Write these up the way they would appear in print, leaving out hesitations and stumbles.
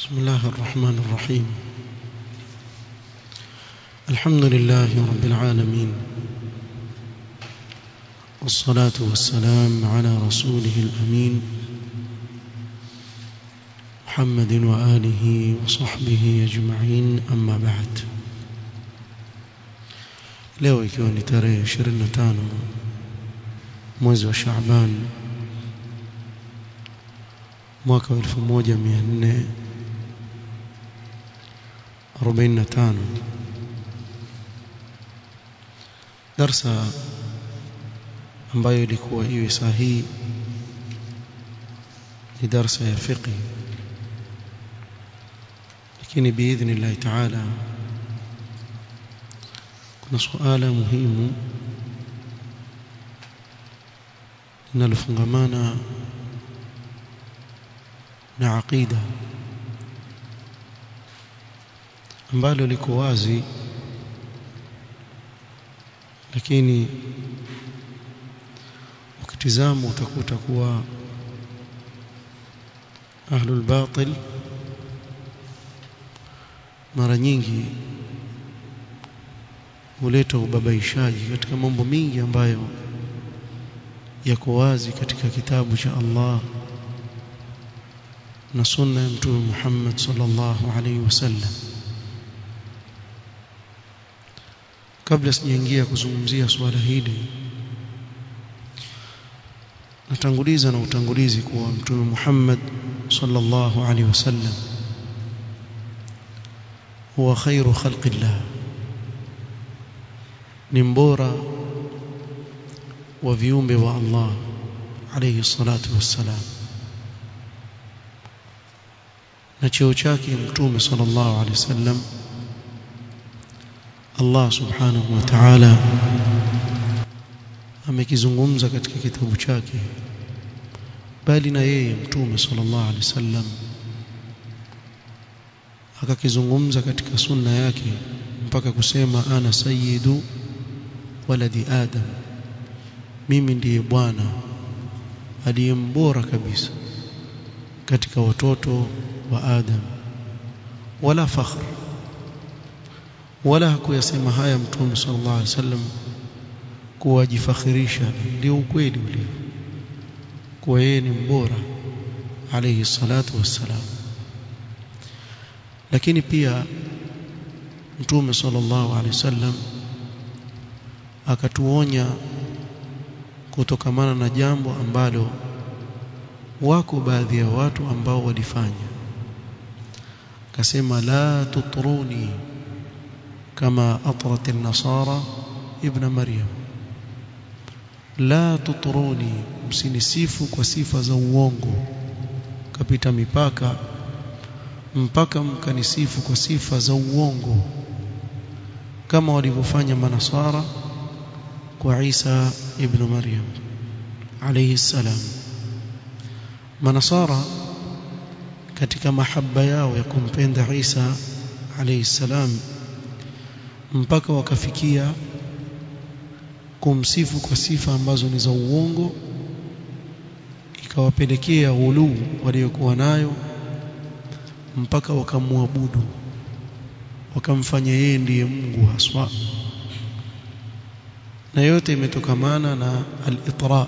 بسم الله الرحمن الرحيم. الحمد لله رب العالمين، والصلاة والسلام على رسوله الأمين محمد وآله وصحبه أجمعين، أما بعد. leo ikiwa ni tarehe 25 mwezi wa Shaaban mwaka 1445, darsa ambayo ilikuwa iwe sahihi ni darsa ya fiqh, lakini biidhnillah ta'ala kuna suala muhimu linalofungamana na aqida ambalo liko wazi, lakini ukitizama utakuta kuwa ahlul batil mara nyingi huleta ubabaishaji katika mambo mingi ambayo yako wazi katika kitabu cha Allah na sunna ya Mtume Muhammad sallallahu alaihi wasallam. Kabla sijaingia kuzungumzia swala hili, natanguliza na utangulizi kuwa Mtume Muhammad sallallahu alaihi wasallam huwa khairu khalqillah, ni mbora wa viumbe wa Allah alayhi salatu wassalam, na cheo chake Mtume sallallahu alayhi wasallam Allah subhanahu wa ta'ala amekizungumza katika kitabu chake, bali na yeye Mtume sallallahu alayhi wasallam akakizungumza katika sunna yake mpaka kusema ana sayyidu waladi Adam, mimi ndiye bwana aliyembora kabisa katika watoto wa Adam. Wala fakhr, wala hakuyasema haya Mtume sallallahu alaihi wasallam kuwajifakhirisha, ndio ukweli ulio kwa yeye ni mbora alayhi salatu wassalam. Lakini pia Mtume sallallahu alaihi wasallam akatuonya kutokamana na jambo ambalo wako baadhi ya watu ambao walifanya. Akasema la tutruni kama atrat an-nasara ibn Maryam, la tutruni, msinisifu kwa sifa za uongo kapita mipaka mpaka mkanisifu kwa sifa za uongo kama walivyofanya manasara kwa Isa ibn Maryam alayhi salam. Manasara katika mahaba yao ya kumpenda Isa alayhi salam mpaka wakafikia kumsifu kwa sifa ambazo ni za uongo, ikawapelekea ghuluu waliokuwa nayo mpaka wakamwabudu, wakamfanya yeye ndiye Mungu haswa. Na yote imetokamana na al-itra,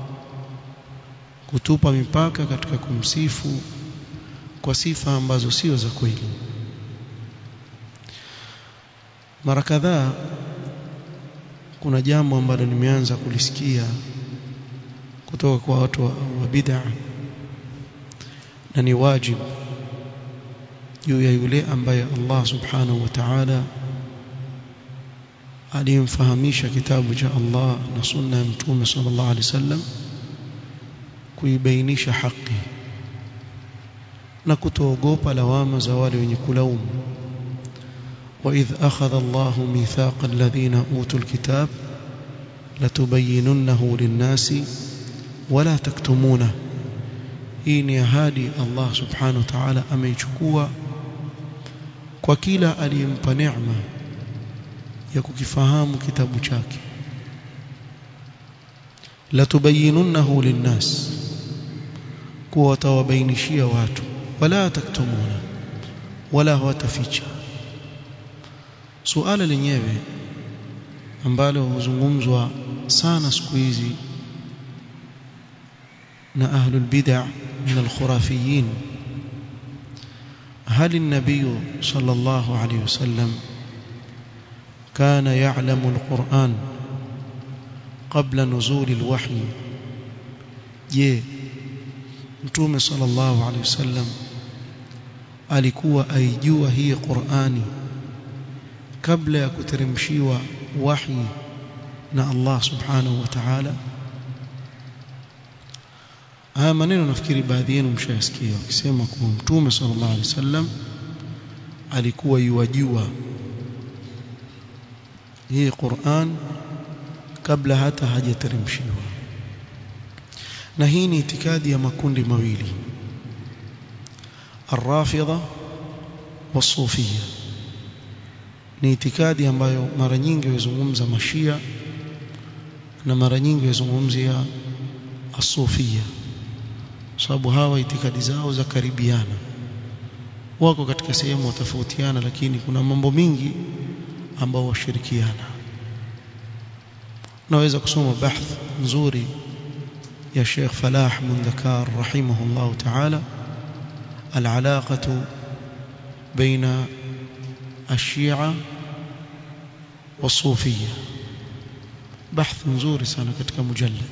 kutupa mipaka katika kumsifu kwa sifa ambazo sio za kweli. Mara kadhaa kuna jambo ambalo nimeanza kulisikia kutoka kwa watu wa bid'ah, na ni wajibu juu ya yule ambaye Allah subhanahu wa ta'ala alimfahamisha kitabu cha Allah na sunna ya Mtume sallallahu alaihi wasallam kuibainisha haki na kutoogopa lawama za wale wenye kulaumu. wa idh akhadha Allahu mithaqa alladhina utul kitab latubayyinunnahu lin-nasi wala taktumuna, hii ni ahadi Allah subhanahu wa ta'ala ameichukua kwa kila aliyempa neema ya kukifahamu kitabu chake. latubayyinunnahu lin-nas, kuwa watawabainishia watu, wala taktumuna, wala hawataficha. Suala lenyewe ambalo huzungumzwa sana siku hizi na ahlul bid'ah min al-khurafiyin, هل النبي صلى الله عليه وسلم كان يعلم القرآن قبل نزول الوحي؟ je, mtume sallallahu alaihi wasallam alikuwa aijua hii Qur'ani kabla ya kuteremshiwa wahi na Allah subhanahu wa ta'ala? Haya maneno nafikiri baadhi yenu mshayasikia wakisema kuwa mtume sallallahu alaihi wasallam alikuwa yuwajua hii Qur'an kabla hata hajateremshiwa. Na hii ni itikadi ya makundi mawili, Ar-Rafidha was-Sufiyya. Ni itikadi ambayo mara nyingi huzungumza Mashia na mara nyingi huzungumzia As-Sufiyya, sababu hawa itikadi zao za karibiana, wako katika sehemu watofautiana, lakini kuna mambo mingi ambao washirikiana. naweza kusoma bahth nzuri ya Sheikh Falah Mundakar rahimahullah ta'ala, al-alaqatu baina ash-Shia was-Sufiyya. Bahth nzuri sana katika mujallad.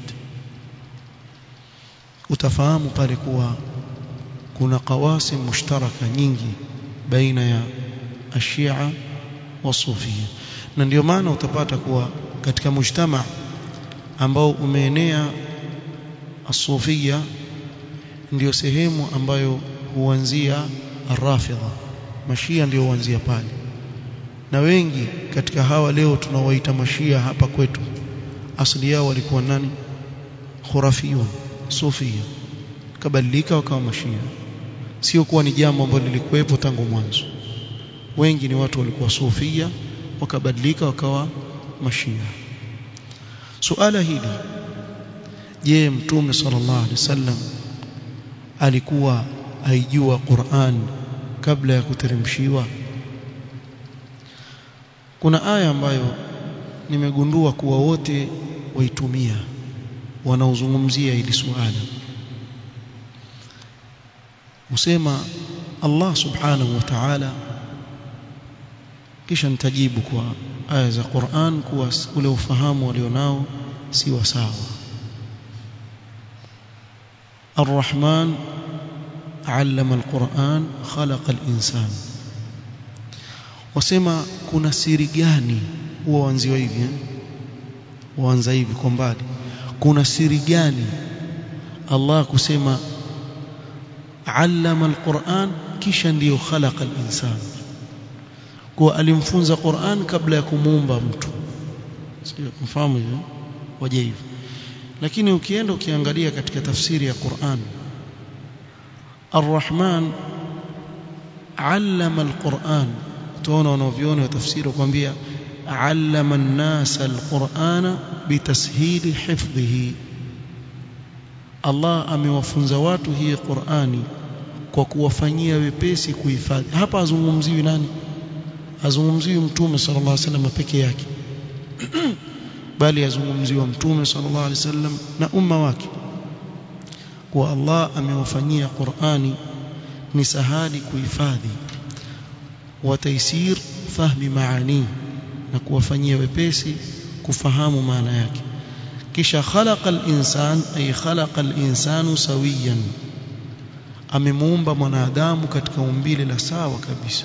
Utafahamu pale kuwa kuna qawasim mushtaraka nyingi baina ya ash-Shia was-Sufiyya, na ndio maana utapata kuwa katika mujtama ambao umeenea as-Sufiyya ndio sehemu ambayo huanzia ar-Rafidha, Mashia ndio huanzia pale. Na wengi katika hawa leo tunawaita Mashia hapa kwetu, asili yao walikuwa nani? Khurafiyun, Sufiyya, kabadilika wakawa Mashia. Sio kuwa ni jambo ambalo lilikuwepo tangu mwanzo. Wengi ni watu walikuwa Sufiyya wakabadilika wakawa Mashia. Suala hili, je, mtume sallallahu alaihi wasallam alikuwa aijua Qur'an kabla ya kuteremshiwa? Kuna aya ambayo nimegundua kuwa wote waitumia wanaozungumzia hili suala. Usema Allah subhanahu wa ta'ala, kisha nitajibu kwa aya za Qur'an kuwa ule ufahamu walionao si wa sawa. Ar-Rahman 'allama al-Qur'an khalaqa al-insan. Wasema kuna siri gani huwa wanziwa hivi waanza hivi kwa mbali? Kuna siri gani Allah kusema 'allama al-Qur'an kisha ndio khalaqa al-insan? Kwa alimfunza Qur'an kabla ya kumuumba mtu. Sio mfahamu hivyo? Waje hivyo. Lakini ukienda ukiangalia katika tafsiri ya Qur'an, Ar-Rahman 'allama al-Qur'an, tuona wanaoviona wa tafsiri kwambia 'allama an-nasa al-Qur'ana bitashili hifdhihi. Allah amewafunza watu hii Qur'ani kwa kuwafanyia wepesi kuhifadhi. Hapa azungumziwi nani? Azungumziwi mtume sallallahu alaihi wasallam peke yake bali azungumziwa mtume sallallahu alaihi wasallam na umma wake, kwa Allah amewafanyia Qur'ani ni sahali kuhifadhi wa taysir fahmi maani, na kuwafanyia wepesi kufahamu maana yake. Kisha khalaqa al-insan ay khalaqa al-insanu sawiyan, amemuumba mwanadamu katika umbile la sawa kabisa,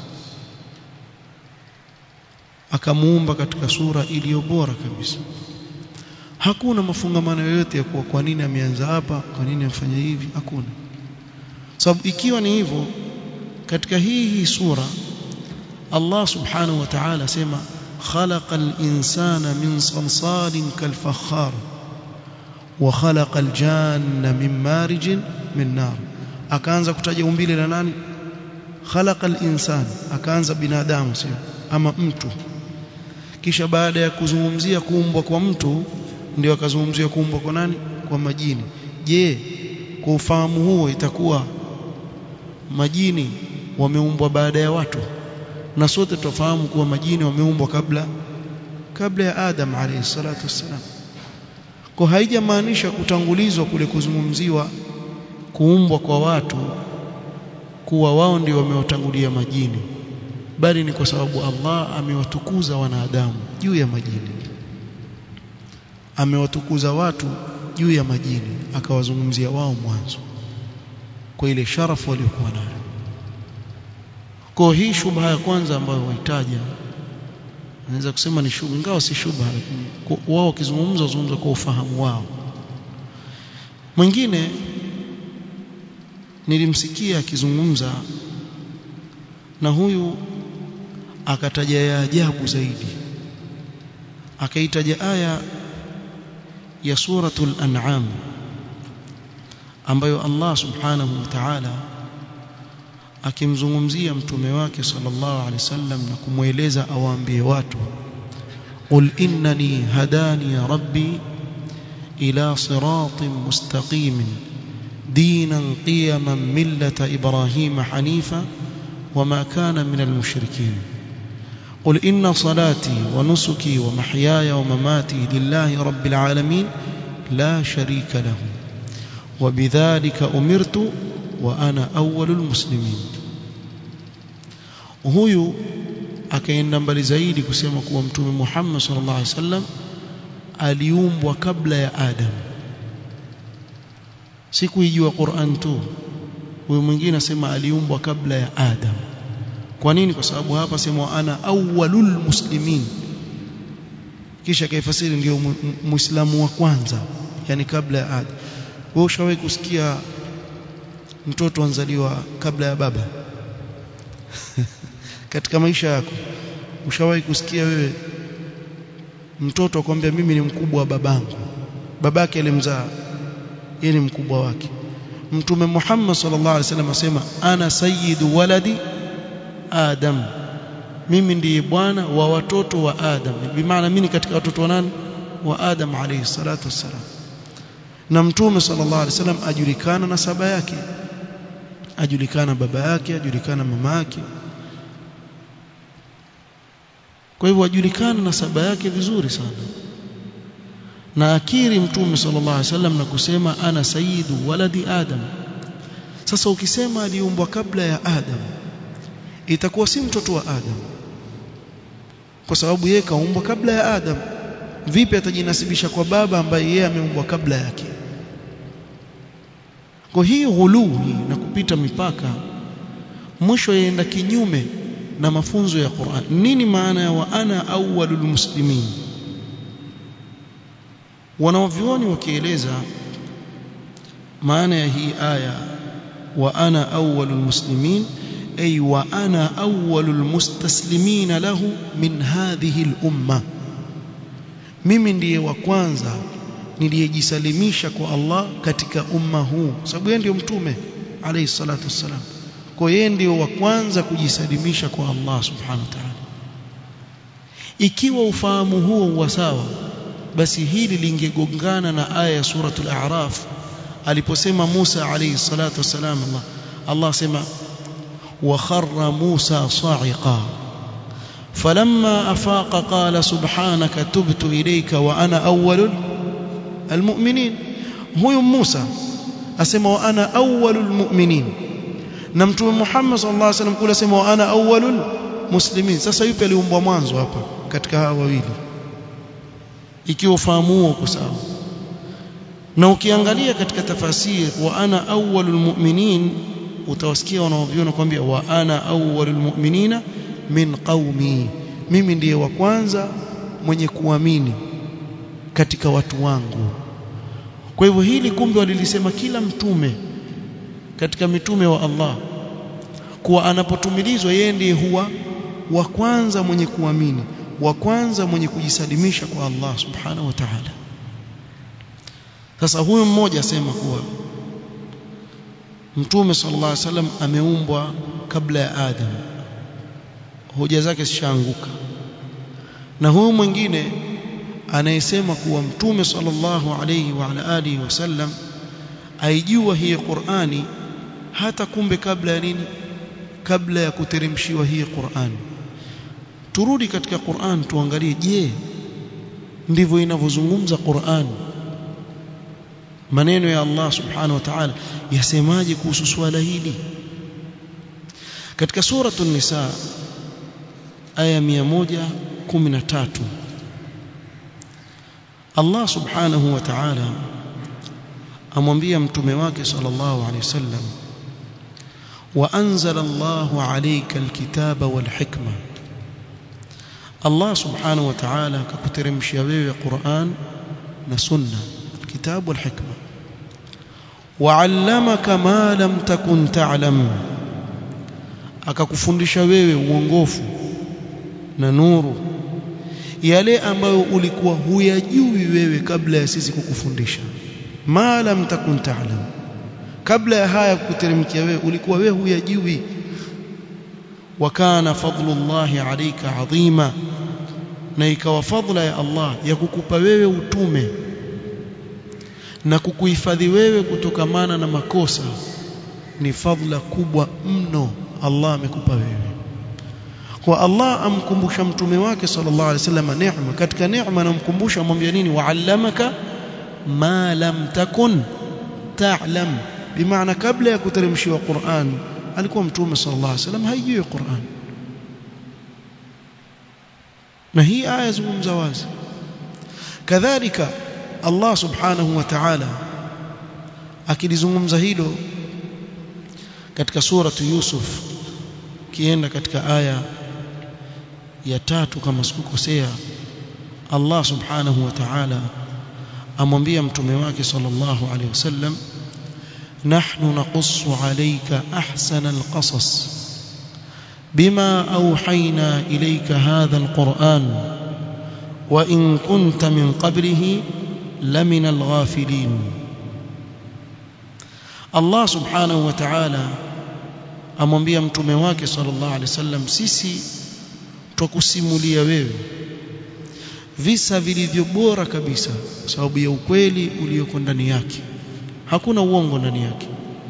akamuumba katika sura iliyo bora kabisa. Hakuna mafungamano yoyote ya kuwa kwa nini ameanza hapa, kwa nini afanya hivi, hakuna. Sababu ikiwa ni hivyo, katika hii sura Allah subhanahu wa ta'ala sema khalaqal insana min salsalin kalfakhar wa khalaqal janna min marijin min nar. Akaanza kutaja umbile la nani? Khalaqal insana, akaanza binadamu sio ama mtu. Kisha baada ya kuzungumzia kuumbwa kwa mtu ndio akazungumzia kuumbwa kwa nani? Kwa majini. Je, kwa ufahamu huo itakuwa majini wameumbwa baada ya watu, na sote tufahamu kuwa majini wameumbwa kabla ya Adam alayhi salatu wassalam. Kwa haijamaanisha kutangulizwa kule kuzungumziwa kuumbwa kwa watu kuwa wao ndio wamewatangulia majini, bali ni kwa sababu Allah amewatukuza wanadamu juu ya majini, amewatukuza watu juu ya majini, akawazungumzia wao mwanzo kwa ile sharafu waliokuwa nayo. Kwa hii shubha ya kwanza ambayo wahitaja, naweza kusema ni shubha, ingawa si shubha, wao wakizungumza kwa ufahamu wao. Mwingine nilimsikia akizungumza, na huyu akataja ya ajabu zaidi, akaitaja aya ya suratul An'am ambayo Allah subhanahu wa ta'ala akimzungumzia mtume wake sallallahu alaihi wasallam na kumueleza awaambie watu, qul innani hadani rabbi ila siratin mustaqimin dinan qiyaman millata ibrahima hanifa wama kana minal mushrikin قل إن صلاتي ونسكي ومحياي ومماتي لله رب العالمين لا شريك له وبذلك أمرت وأنا أول المسلمين. huyu akaenda mbali zaidi kusema kuwa mtume Muhammad sallallahu alaihi wasallam aliumbwa kabla ya Adam. Sikuijua Qur'an tu, huyu mwingine asema aliumbwa kabla ya Adam. Kwa nini? Kwa sababu hapa sema ana awwalul muslimin, kisha kaifasiri ndio muislamu wa kwanza, yani kabla ya Adam. Wewe ushawahi kusikia mtoto anzaliwa kabla ya baba? Katika maisha yako ushawahi kusikia wewe mtoto akwambia mimi ni mkubwa wa babangu, babake alimzaa yeye ni mkubwa wake? Mtume Muhammad sallallahu alaihi wasallam asema ana sayyidu waladi Adam, mimi ndiye bwana wa watoto wa Adam. Bimaana mimi katika watoto wa nani? Wa Adam alayhi salatu wassalam. Na mtume sallallahu alaihi wasallam ajulikana nasaba yake, ajulikana baba yake, ajulikana mama yake. Kwa hivyo ajulikana nasaba yake vizuri sana, na akiri mtume sallallahu alaihi wasallam na kusema ana sayyidu waladi Adam. Sasa ukisema aliumbwa kabla ya Adam, itakuwa si mtoto wa Adam, kwa sababu yeye kaumbwa kabla ya Adam. Vipi atajinasibisha kwa baba ambaye yeye ameumbwa kabla yake? Kwa hiyo ghuluhi na kupita mipaka mwisho yaenda kinyume na mafunzo ya Qur'an. Nini maana ya wa ana awwalul muslimin? Wanavyuoni wakieleza maana ya hii aya wa ana awwalul muslimin, أي وأنا أول المستسلمين له من هذه الأمة, mimi ndiye wa kwanza niliyejisalimisha kwa Allah katika umma huu, sababu yeye ndiyo mtume alayhi salatu wassalam. Kwa yeye ndiyo wa kwanza kujisalimisha kwa Allah subhanahu wa ta'ala. Ikiwa ufahamu huo wa sawa, basi hili lingegongana na aya ya suratul A'raf aliposema Musa alayhi salatu wassalam, Allah sema وخر موسى صاعقا فلما أفاق قال سبحانك تبت إليك وأنا أول المؤمنين. huyu Musa asema wa ana awwalul mu'minin, na mtume Muhammad sallallahu alaihi wasallam kula asema wa ana awwalul muslimin. Sasa yupi aliumbwa mwanzo hapa katika hawa wawili? Ikiwa ufahamu huo uko sawa. Na ukiangalia katika tafasiri wa ana awwalul mu'minin, utawasikia wanaoviona kwambia wa ana awwalul mu'minina min qaumi, mimi ndiye wa kwanza mwenye kuamini katika watu wangu. Kwa hivyo hili kumbe walilisema kila mtume katika mitume wa Allah, kuwa anapotumilizwa yeye ndiye huwa wa kwanza mwenye kuamini, wa kwanza mwenye kujisalimisha kwa Allah subhanahu wa ta'ala. Sasa huyu mmoja asema kuwa Mtume sallallahu alaihi wasallam ameumbwa kabla ya Adam, hoja zake zishaanguka. Na huyu mwingine anayesema kuwa Mtume sallallahu alaihi wa ala alihi wasallam aijua hii Qur'ani hata kumbe kabla ya nini? kabla ya kuteremshiwa hii Qur'an. Turudi katika Qur'an tuangalie, je, ndivyo inavyozungumza Qur'an? Maneno ya Allah subhanahu wa ta'ala yasemaje kuhusu swala hili? Katika suratul Nisa aya 113 Allah subhanahu wa ta'ala amwambia mtume wake sallallahu alayhi wasallam, wa anzala Allahu alayka alkitaba walhikma. Allah subhanahu wa ta'ala akakuteremshia wewe Qur'an na sunna, alkitab walhikma. Wa 'allamaka ma lam takun ta'lam, akakufundisha wewe uongofu na nuru, yale ambayo ulikuwa huyajui wewe kabla ya sisi kukufundisha. Ma lam takun ta'lam, kabla ya haya kuteremkia wewe ulikuwa wewe huyajui. Wa kana fadlullahi alayka adhima, na ikawa fadla ya Allah ya kukupa wewe utume na kukuhifadhi wewe kutokamana na makosa ni fadla kubwa mno Allah amekupa wewe. Kwa Allah amkumbusha mtume wake sallallahu alaihi wasallam neema, katika neema anamkumbusha, amwambia nini? Wa'allamaka ma lam takun ta'lam, bimaana kabla ya kuteremshiwa Qur'an alikuwa mtume sallallahu alaihi wasallam haijui Qur'an. Na hii aya zungumza wazi. Kadhalika Allah subhanahu wa ta'ala akilizungumza hilo katika suratu Yusuf, kienda katika aya ya 3 kama sikukosea, Allah subhanahu wa ta'ala amwambia mtume wake sallallahu alayhi wasallam, nahnu naqussu alayka ahsana alqasas bima awhayna ilayka hadha alquran wa in kunta min qablihi lamina alghafilin. Allah subhanahu wa ta'ala amwambia mtume wake sallallahu alaihi wasallam, sisi tukusimulia wewe visa vilivyo bora kabisa kwa sababu ya ukweli ulioko ndani yake, hakuna uongo ndani yake,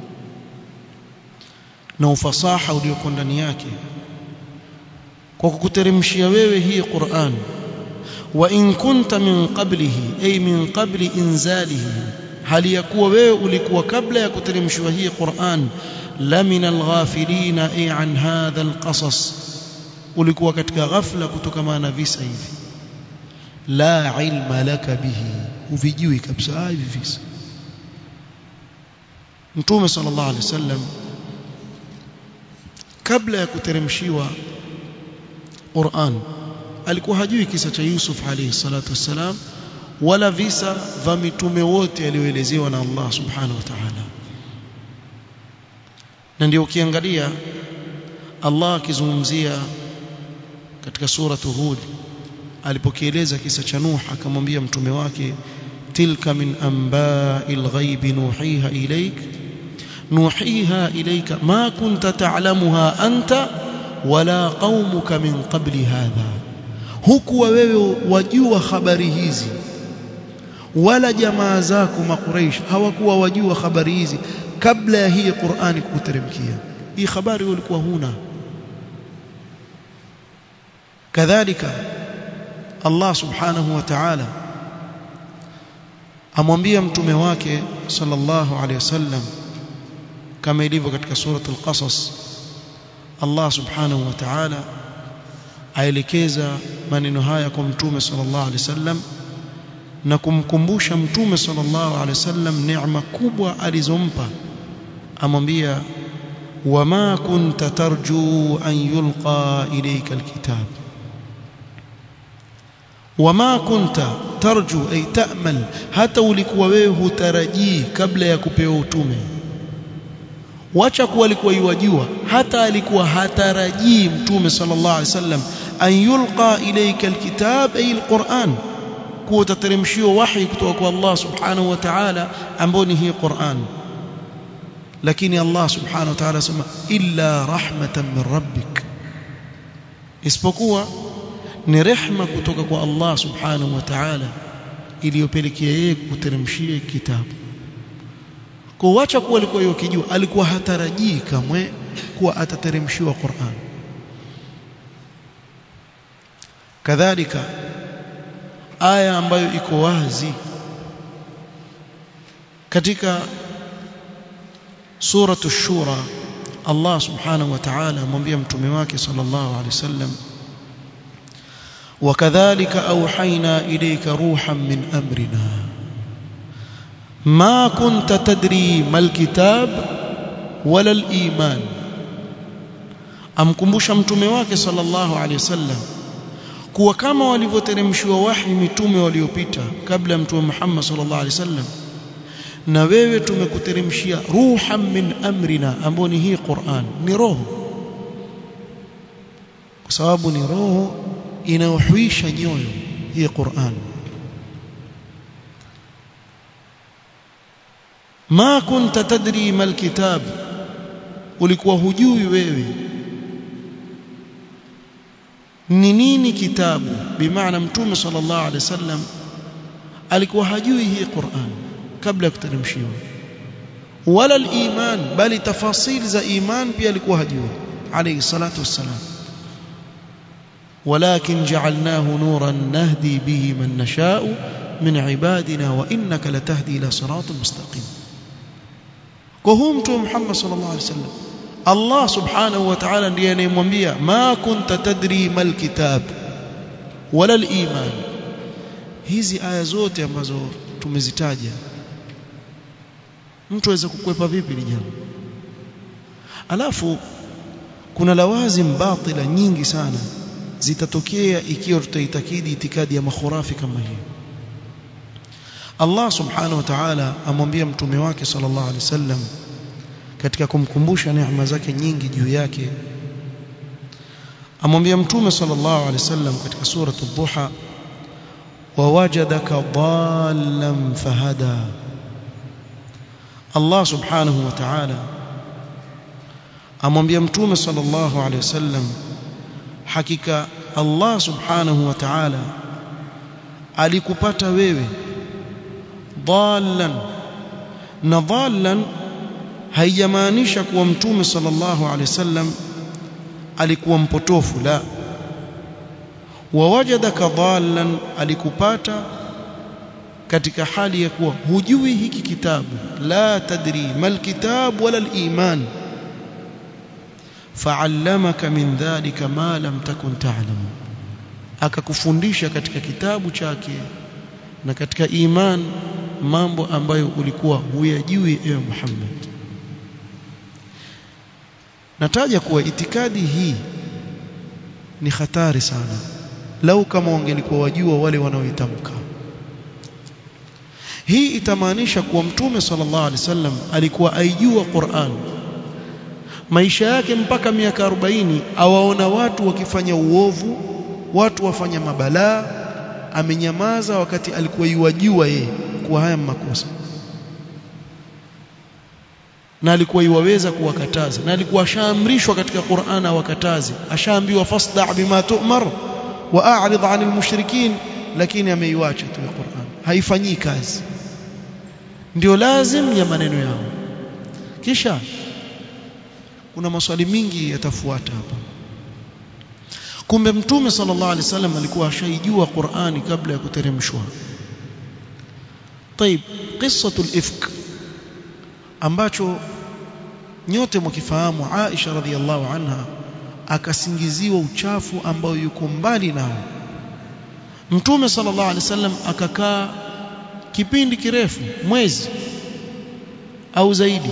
na ufasaha ulioko ndani yake, kwa kukuteremshia wewe hii Qur'an. Wa in kunta min qablihi, ay min qabli inzalihi, hali yakuwa wewe ulikuwa kabla ya kuteremshwa hii Qur'an lamina alghafilina, ay an hadha alqasas, ulikuwa katika ghafla kutokana na visa hivi. La ilma laka bihi, uvijui kabisa hivi visa. Mtume sallallahu alaihi wasallam kabla ya kuteremshiwa Qur'an alikuwa hajui kisa cha Yusuf alayhi salatu wassalam wala visa vya mitume wote alioelezewa na Allah subhanahu wa ta'ala. Na ndio ukiangalia Allah akizungumzia katika suratu Hud alipokieleza kisa cha Nuh, akamwambia mtume wake, tilka min amba'il ghaibi nuhiha ilayka ma kunta ta'lamuha anta wala qaumuka min qabli hadha, hukuwa wewe wajua habari hizi wala jamaa zako Makuraish hawakuwa wajua habari hizi kabla ya hii Qur'ani kuteremkia. Hii habari ulikuwa huna. Kadhalika Allah subhanahu wa ta'ala amwambia mtume wake sallallahu alayhi wasallam, kama ilivyo katika suratul Qasas, Allah subhanahu wa ta'ala aelekeza maneno haya kwa mtume sallallahu alayhi wasallam na kumkumbusha mtume sallallahu alayhi wasallam neema kubwa alizompa. Amwambia, wama kunta tarju an yulqa ilayka alkitab, wama kunta tarju ay ta'mal, hata ulikuwa wewe hutarajii kabla ya kupewa utume. Wacha kuwa alikuwa yajua, hata alikuwa hatarajii mtume sallallahu alaihi wasallam an yulqa ilayka alkitab ay alquran, kuwa tateremshiwa wahi kutoka kwa Allah subhanahu wa ta'ala ambao ni hii Qur'an. Lakini Allah subhanahu wa ta'ala sema illa rahmatan min rabbik, isipokuwa ni rehma kutoka kwa Allah subhanahu wa ta'ala iliyopelekea yeye kuteremshia kitabu. kuacha kuwa alikuwa yokijua, alikuwa hatarajii kamwe kuwa atateremshiwa Qur'an. Kadhalika aya ambayo iko wazi katika suratu Shura, Allah subhanahu wa ta'ala amwambia mtume wake sallallahu alaihi wasallam, wakadhalika auhaina ilayka ruhan min amrina ma kunta tadri mal kitab wala al iman. Amkumbusha mtume wake sallallahu alaihi wasallam kuwa kama walivyoteremshiwa wahi mitume waliopita kabla mtume Muhammad sallallahu alaihi wasallam, na wewe tumekuteremshia ruhan min amrina, ambao ni hii Qur'an, ni roho, kwa sababu ni roho inayohuisha nyoyo hii Qur'an. Ma kunta tadri mal kitab, ulikuwa hujui wewe ni nini kitabu, bimaana mtume sallallahu alaihi wasallam alikuwa hajui hii Qur'an kabla ya kuteremshiwa, wala al-iman, bali tafasil za iman pia alikuwa hajui alayhi salatu wassalam. walakin ja'alnahu nuran nahdi bihi man nasha'u min ibadina wa innaka latahdi ila siratin mustaqim. Kwa huyu mtume Muhammad sallallahu alaihi wasallam Allah subhanahu wa ta'ala ndiye anayemwambia ma kunta tadri mal kitab wala al-iman. Hizi aya zote ambazo tumezitaja, mtu aweza kukwepa vipi ni jambo? Alafu kuna lawazim batila nyingi sana zitatokea ikiwa tutaitakidi itikadi ya makhurafi kama hii. Allah subhanahu wa ta'ala amwambia mtume wake sallallahu alaihi wasallam katika kumkumbusha neema zake nyingi juu yake, amwambia mtume sallallahu alaihi wasallam katika sura ad-Duha, wa wajadaka dhallan fahada. Allah subhanahu wa ta'ala amwambia mtume sallallahu alaihi wasallam, hakika Allah subhanahu wa ta'ala alikupata wewe dhallan. Na dhallan haijamaanisha kuwa mtume sallallahu alaihi wasallam alikuwa mpotofu, la. Wawajadaka dhallan, alikupata katika hali ya kuwa hujui hiki kitabu, la tadri mal kitab wala al-iman, fa'allamaka min dhalika ma lam takun ta'lam, akakufundisha katika kitabu chake na katika iman mambo ambayo ulikuwa huyajui ewe Muhammad. Nataja kuwa itikadi hii ni hatari sana, lau kama wangelikuwa wajua wale wanaoitamka. Hii itamaanisha kuwa mtume sallallahu alaihi wasallam alikuwa aijua Qur'an maisha yake mpaka miaka 40, awaona watu wakifanya uovu, watu wafanya mabalaa, amenyamaza wakati alikuwa yuwajua yeye kuwa haya makosa, na alikuwa yuwaweza kuwakataza, na alikuwa ashaamrishwa katika Qur'an awakataze, ashaambiwa fasda' bima tu'mar wa a'rid 'anil mushrikin, lakini ameiacha tu Qur'an, haifanyii kazi. Ndio lazim ya maneno yao. Kisha kuna maswali mingi yatafuata hapa. Kumbe mtume sallallahu alaihi wasallam alikuwa ashaijua Qur'ani kabla ya kuteremshwa. طيب, qissatul ifk ambacho nyote mkifahamu, Aisha radhiallahu anha akasingiziwa uchafu ambao yuko mbali nao. Mtume sallallahu alaihi wasallam akakaa kipindi kirefu, mwezi au zaidi,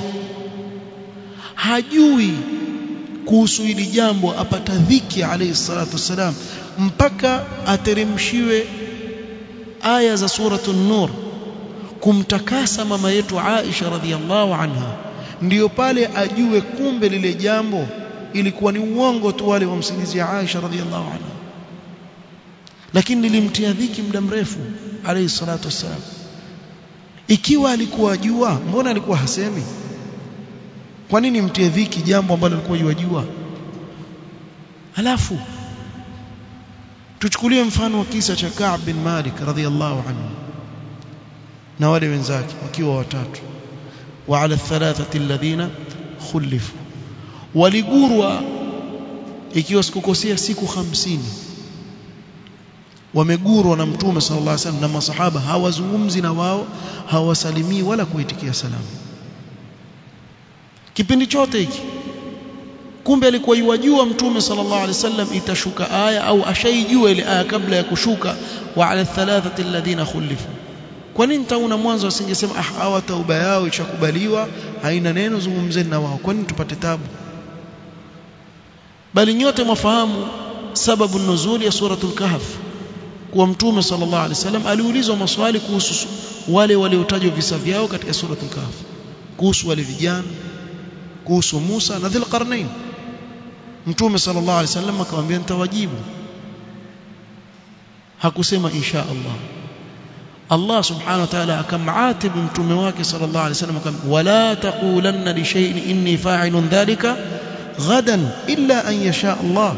hajui kuhusu hili jambo, apata dhiki alayhi salatu wasalam, mpaka ateremshiwe aya za suratul Nur kumtakasa mama yetu Aisha radhiallahu anha, ndiyo pale ajue kumbe lile jambo ilikuwa ni uongo tu wale wamsingizia Aisha radhiallahu anha. Lakini nilimtia dhiki muda mrefu alayhi salatu wasalam. Ikiwa alikuwa ajua, mbona alikuwa hasemi? Kwa nini mtie dhiki jambo ambalo alikuwa yajua? Halafu tuchukulie mfano wa kisa cha Ka'b bin Malik radhiallahu anhu na wale wenzake wakiwa watatu. wa ala thalathati alladhina khulifu waligurwa ikiwa sikukosea siku 50 wamegurwa na mtume sallallahu alaihi wasallam na masahaba hawazungumzi na wao hawasalimii wala kuitikia salamu kipindi chote hiki kumbe alikuwa yajua mtume sallallahu alaihi wasallam itashuka aya au ashaijua ile aya kabla ya kushuka wa ala thalathati alladhina khulifu kwa nini tauna mwanzo asingesema hawa tauba yao ishakubaliwa haina neno zungumzeni na wao kwa nini tupate tabu bali nyote mwafahamu sababu nuzuli ya suratul kahf kwa mtume sallallahu alaihi wasallam aliulizwa maswali kuhusu wale waliotajwa visa vyao katika suratul kahf kuhusu wale vijana kuhusu Musa na Dhulqarnain mtume sallallahu alaihi wasallam akamwambia nitawajibu hakusema insha Allah subhanahu wa ta'ala akam'atib mtume wake sallallahu alaihi wasallam akamwambia wala taqulanna li shay'in inni fa'ilun dhalika ghadan illa an yasha Allah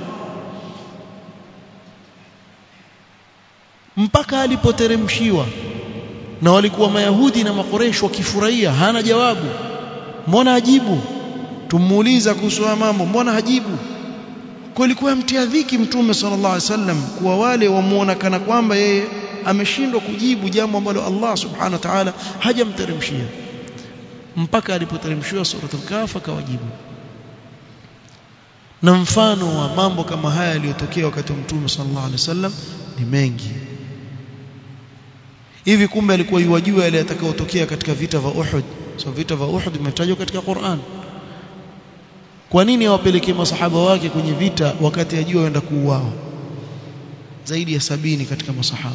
mpaka alipoteremshiwa na walikuwa mayahudi na makoresho wakifurahia hana jawabu mbona ajibu tumuuliza kuhusu mambo mbona hajibu kulikuwa mtia dhiki mtume sallallahu alaihi wasallam kwa wale wamuona kana kwamba yeye ameshindwa kujibu jambo ambalo Allah subhanahu wa ta'ala hajamteremshia mpaka alipoteremshiwa suratul kahf akawajibu na mfano wa mambo kama haya yaliyotokea wakati wa mtume sallallahu alaihi wasallam ni mengi hivi kumbe alikuwa yajua yale yatakayotokea katika vita vya Uhud vita vya Uhud vimetajwa katika Qur'an kwa nini awapelekee masahaba wake kwenye vita wakati ajua waenda kuuawa zaidi ya 70 katika masahaba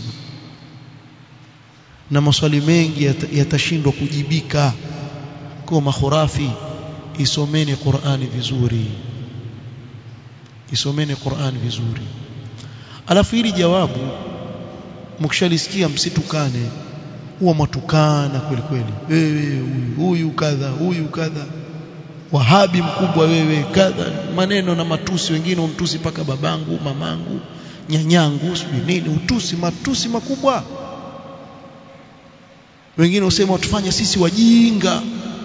na maswali mengi yatashindwa kujibika kwa makhurafi isomeni Qur'ani vizuri alafu hili jawabu mkishalisikia msitukane huwa matukana kweli wewe huyu kadha wahabi mkubwa wewe kadha maneno na matusi wengine umtusi paka babangu mamangu nyanyangu sijui nini matusi makubwa wengine usema utufanya sisi wajinga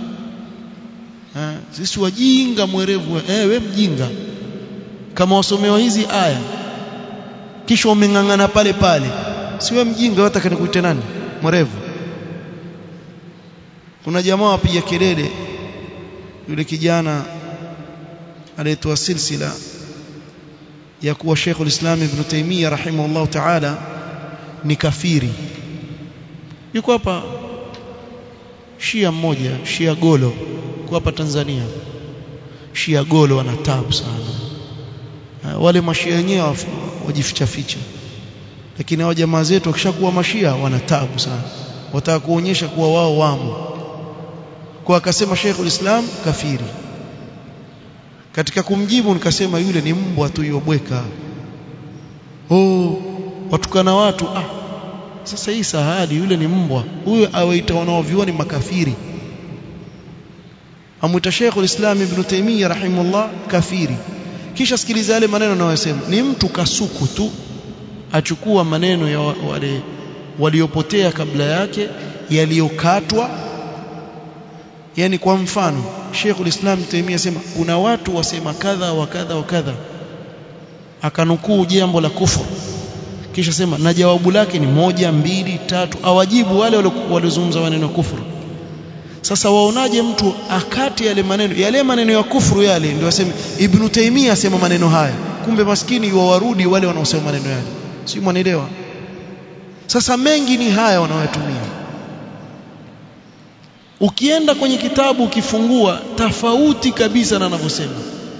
sisi wajinga mwerevu wewe mjinga kama wasomewa hizi aya kisha umengangana pale si wewe mjinga hata kanikuite nani mwerevu kuna jamaa wapiga kelele yule kijana aliyetoa silsila ya kuwa Sheikhul Islam Ibn Taymiyyah rahimahullah ta'ala ni kafiri yuko hapa Shia mmoja Shia Golo kwa hapa Tanzania Shia Golo wana taabu sana wale mashia wenyewe wajificha lakini hao jamaa zetu wakishakuwa mashia wana taabu sana wataka kuonyesha kuwa wao wamo kwa akasema Sheikhul Islam kafiri katika kumjibu nikasema yule ni mbwa tu yobweka watukana watu sasa hii sahali yule ni mbwa huyo awaita wanaovioni makafiri amuita Sheikhul Islam Ibn Taymiyyah rahimahullah kafiri kisha sikiliza yale maneno anayosema ni mtu kasuku tu achukua maneno ya wale waliopotea kabla yake yaliyokatwa yani kwa mfano Sheikhul Islam Taymiyyah sema kuna watu wasema kadha wa kadha akanukuu jambo la kufuru kisha sema na jawabu lake ni 1 2 3 awajibu wale waliozungumza maneno ya kufuru sasa waonaje mtu akati yale maneno ya kufuru yale ndio waseme Ibn Taymiyyah asema maneno haya kumbe maskini warudi wale wanaosema maneno yale si mwanaelewa sasa mengi ni haya wanaoyatumia ukienda kwenye kitabu ukifungua tofauti kabisa na anavyosema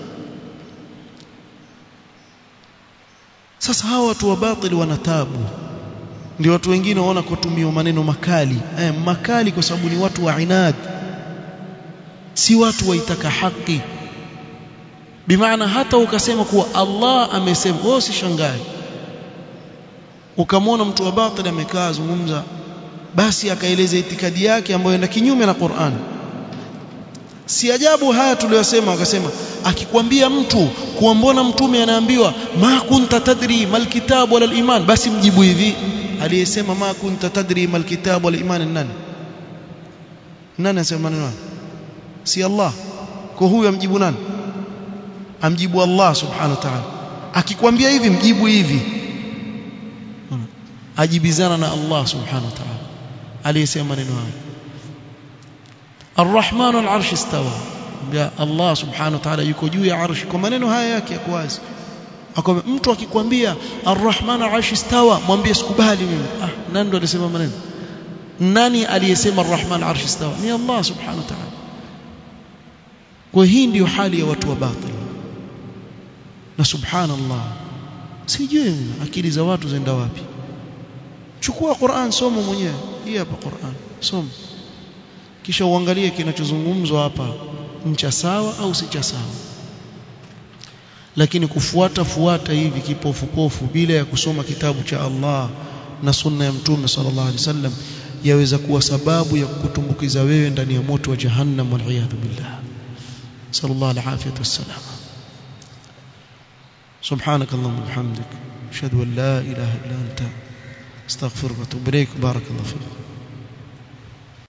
sasa hawa watu wa batili wana taabu ndio watu wengine waona kutumia maneno makali kwa sababu ni watu wa inad si watu waitaka haki bimaana hata ukasema kuwa Allah amesema wewe usishangae ukamwona mtu wa batili amekaa zungumza basi akaeleza itikadi yake ambayo ina kinyume na Qur'an si ajabu haya tuliyosema akasema akikwambia mtu kuwa mbona mtume anaambiwa ma kunta tadri mal kitab wala iman basi mjibu hivi aliyesema ma kunta tadri mal kitab wala iman nani anasema maneno si Allah. Kwa huyu amjibu nani? Amjibu Allah subhanahu wa ta'ala. Akikwambia hivi mjibu hivi, ajibizana na Allah subhanahu wa ta'ala aliyesema maneno haya. Ar-Rahman al-Arsh istawa, ya Allah subhanahu wa ta'ala yuko juu ya arshi. Kwa maneno haya yake yako wazi. Akwambia mtu akikwambia Ar-Rahman al-Arsh istawa, mwambie sikubali mimi. Nani ndo alisema maneno? Nani aliyesema Ar-Rahman al-Arsh istawa? Ni Allah subhanahu wa ta'ala. Kwa hii ndio hali ya watu wa batil. Na subhanallah, sijui akili za watu zaenda wapi. Chukua Qur'an, soma mwenyewe. Hii hapa Qur'an, soma. Kisha uangalie kinachozungumzwa hapa ni cha sawa au si cha sawa. Lakini kufuata hivi kipofu bila ya kusoma kitabu cha Allah na sunna ya Mtume sallallahu alaihi wasallam yaweza kuwa sababu ya kukutumbukiza wewe ndani ya moto wa jahannam, wal iyad billah. Sallallahu alaihi wasallam. Subhanakallahumma wa bihamdik, ashhadu an la ilaha illa anta, astaghfiruka wa atubu ilaik. Barakallahu fiik.